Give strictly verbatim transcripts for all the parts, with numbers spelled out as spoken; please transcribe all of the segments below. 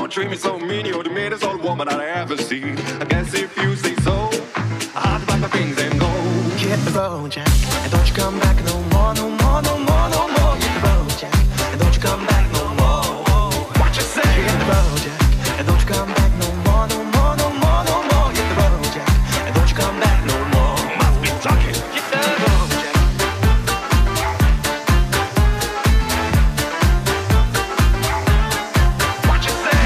treat me so mean. You're the meanest old woman that I ever seen. I guess if you say so, I have to pack my things and go. Hit the road, Jack, and don't you come back no more, no more, no more, no more. Hit the road, Jack, and don't you come back no more. What you say? Hit the road, Jack, and don't you come back no more, no more, no more, no more. Hit the road, Jack, and don't you come back no more. Must be talking. Hit the road, Jack. What you say?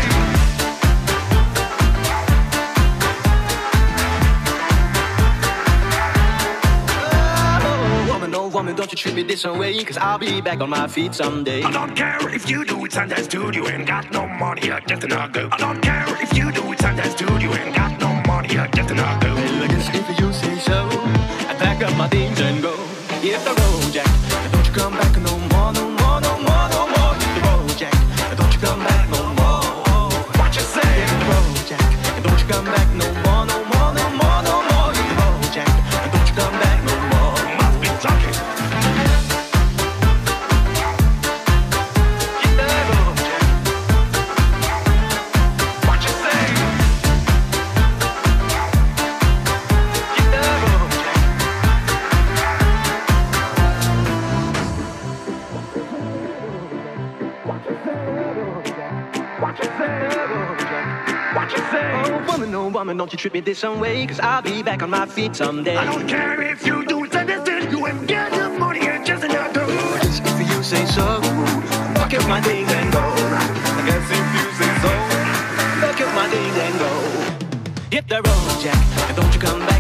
Oh, woman, oh woman, don't you treat me this way, cause I'll be back on my feet someday. I don't care if you do it Sundays, dude. You ain't got no money, you're just another girl. I don't care if you do it Sundays, dude. You ain't got no money, you're just another girl. Well, I guess if you say so, I pack up my things and go. Hit the road, Jack, and don't you come back no more, no more, no more, no more. Hit the road, Jack, and don't you come back no more. What you say? Hit the road, Jack, and don't you come back no more, no more, no more, no more. Hit the road, Jack, and don't you come back no more. Must be talking. Hit the road, Jack. What you say? Hit the road, Jack. What you say? What you say? Oh, woman, oh, woman, don't you treat me this some way, cause I'll be back on my feet someday. I don't care if you do it Sundays, dude. You ain't got no money, you're just another girl. Just if you say so, pack up my things and go. I guess if you say so. Pack up my things and go. Hit the road, Jack, and don't you come back